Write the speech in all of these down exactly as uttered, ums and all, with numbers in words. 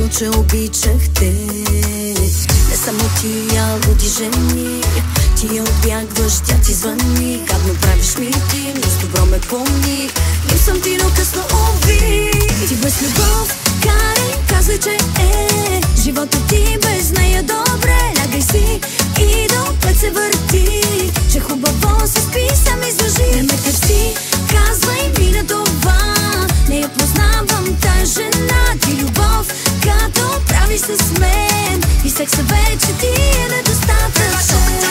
само че обичах те. Не само тия луди жени, ти я отбягваш, тя ти звъни. Гадно правиш ми ти, но с добро ме помни. Им съм ти, но късно уви. Ти без любов, карай, казвай, че е живота ти без нея добре. Лягай си и до пет се върти, че хубаво се спи, сам излъжи. Не ме търси, казвай ми на това, не я познавам тая жена. Ти любов, като правиш с мен, и секса вече ти е недостатъчен.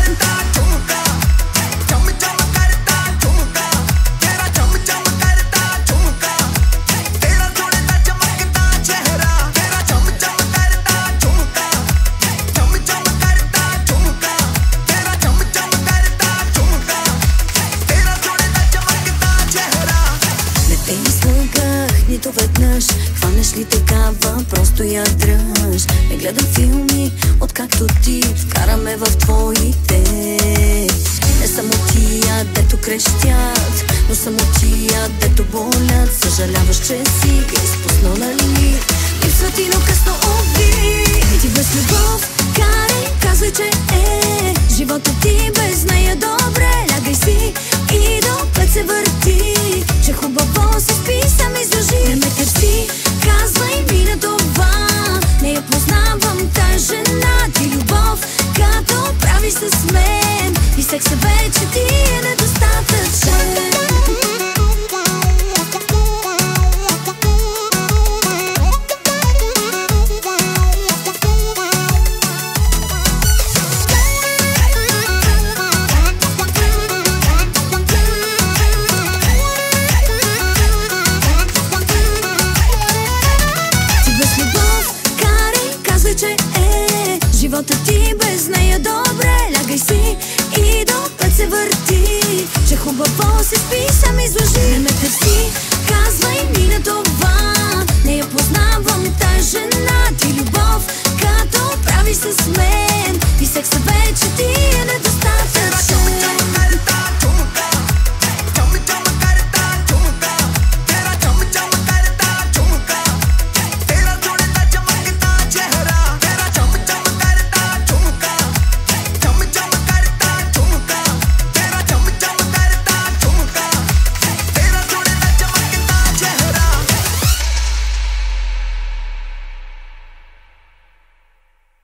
Нито веднъж, хванеш ли такава, просто я дръж. Не гледам филми, откакто ти вкараме в твоите. Не само тия, дето крещят, но само тия, дето болят. Съжаляваш, че си ги изпуснал, нали? Липсва ти, но късно уви. Ти без любов, карай, казвай, че е живота ти без нея добре. Лягай си и до пет се върти, че хубаво се спи, сам излъжи. Не ме търси, казвай ми на това, не я познавам тая жена. Ти любов, като правиш с мен, и секса вече ти е недостатъчен. Че е живота ти без нея добре. Лягай си и до пет се върти, че хубаво се спи, сам излъжи. Не ме търси, казвай ми на това, не я познавам тая